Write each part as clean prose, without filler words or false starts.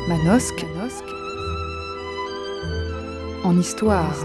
Manosque, en histoire.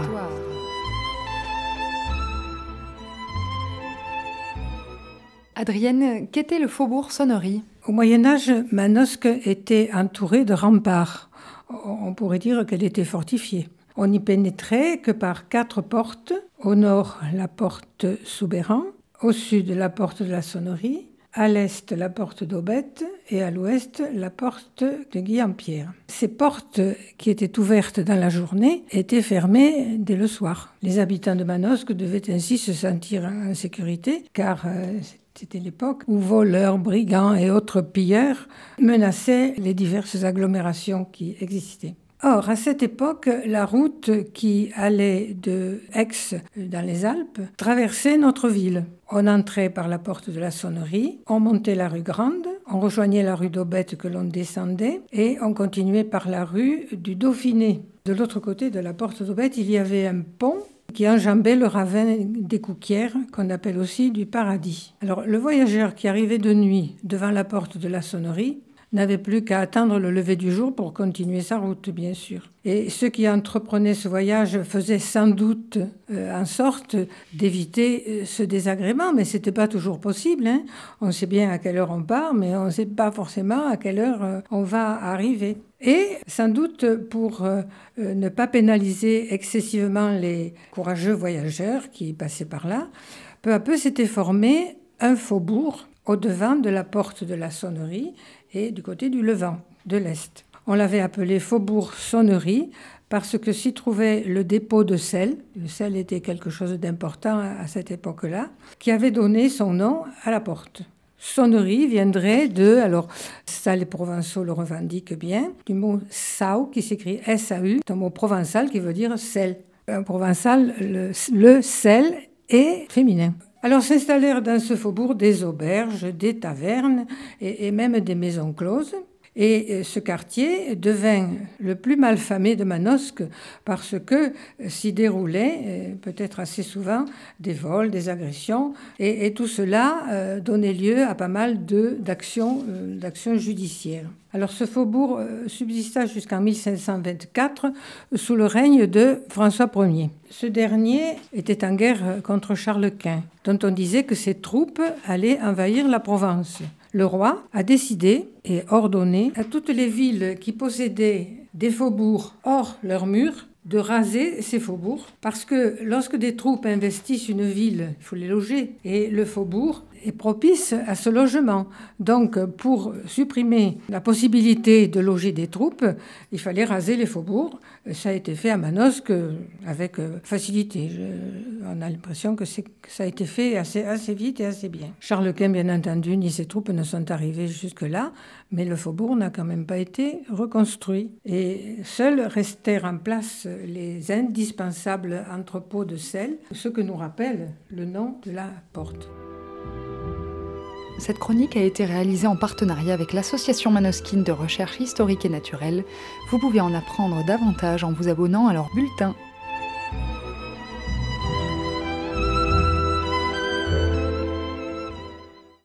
Adrienne, qu'était le faubourg Sonnery ? Au Moyen-Âge, Manosque était entourée de remparts. On pourrait dire qu'elle était fortifiée. On n'y pénétrait que par 4 portes. Au nord, la porte Soubeyran, au sud, la porte de la Sonnerie, à l'est, la porte d'Aubette et à l'ouest, la porte de Guy-en-Pierre. Ces portes, qui étaient ouvertes dans la journée, étaient fermées dès le soir. Les habitants de Manosque devaient ainsi se sentir en sécurité, car c'était l'époque où voleurs, brigands et autres pilleurs menaçaient les diverses agglomérations qui existaient. Or, à cette époque, la route qui allait de Aix, dans les Alpes, traversait notre ville. On entrait par la porte de la Sonnerie, on montait la rue Grande, on rejoignait la rue d'Aubette que l'on descendait et on continuait par la rue du Dauphiné. De l'autre côté de la porte d'Aubette, il y avait un pont qui enjambait le ravin des Couquières, qu'on appelle aussi du Paradis. Alors, le voyageur qui arrivait de nuit devant la porte de la Sonnerie n'avait plus qu'à attendre le lever du jour pour continuer sa route, bien sûr. Et ceux qui entreprenaient ce voyage faisaient sans doute en sorte d'éviter ce désagrément, mais ce n'était pas toujours possible. On sait bien à quelle heure on part, mais on ne sait pas forcément à quelle heure on va arriver. Et sans doute pour ne pas pénaliser excessivement les courageux voyageurs qui passaient par là, peu à peu s'était formé un faubourg au-devant de la porte de la Sonnerie et du côté du Levant, de l'Est. On l'avait appelé faubourg Sonnerie parce que s'y trouvait le dépôt de sel. Le sel était quelque chose d'important à cette époque-là, qui avait donné son nom à la porte. Sonnerie viendrait de, alors ça les Provençaux le revendiquent bien, du mot sau qui s'écrit S-A-U, un mot provençal qui veut dire sel. En provençal, le sel est féminin. Alors s'installèrent dans ce faubourg des auberges, des tavernes et même des maisons closes. Et ce quartier devint le plus malfamé de Manosque parce que s'y déroulaient, peut-être assez souvent, des vols, des agressions. Et tout cela donnait lieu à pas mal d'actions judiciaires. Alors ce faubourg subsista jusqu'en 1524 sous le règne de François Ier. Ce dernier était en guerre contre Charles Quint, dont on disait que ses troupes allaient envahir la Provence. Le roi a décidé et ordonné à toutes les villes qui possédaient des faubourgs hors leurs murs de raser ces faubourgs, parce que lorsque des troupes investissent une ville, il faut les loger, et le faubourg est propice à ce logement. Donc, pour supprimer la possibilité de loger des troupes, il fallait raser les faubourgs. Ça a été fait à Manosque avec facilité. On a l'impression que ça a été fait assez vite et assez bien. Charles Quint, bien entendu, ni ses troupes ne sont arrivés jusque-là, mais le faubourg n'a quand même pas été reconstruit. Et seuls restèrent en place les indispensables entrepôts de sel, ce que nous rappelle le nom de la porte. Cette chronique a été réalisée en partenariat avec l'Association manosquine de recherche historique et naturelle. Vous pouvez en apprendre davantage en vous abonnant à leur bulletin.